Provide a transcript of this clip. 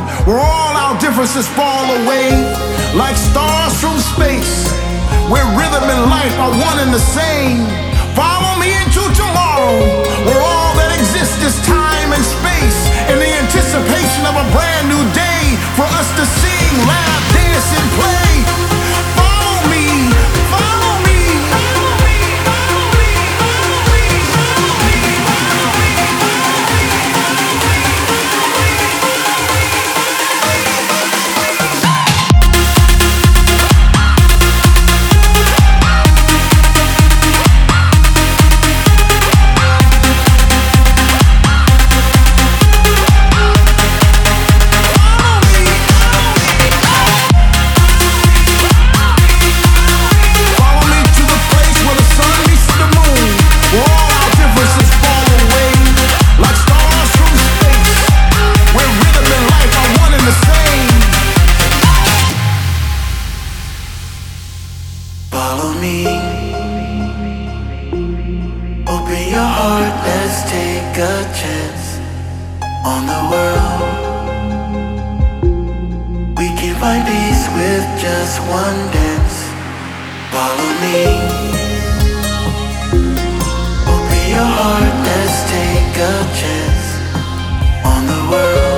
where all our differences fall away like stars from space, where rhythm and life are one and the same. Follow me into tomorrow, where all that exists is time and space, in the anticipation of a brand new day for us to sing, laugh, dance, and play. Follow me, follow me. Follow me. Open your heart, let's take a chance on the world. We can find peace with just one dance. Follow me. Open your heart, let's take a chance on the world.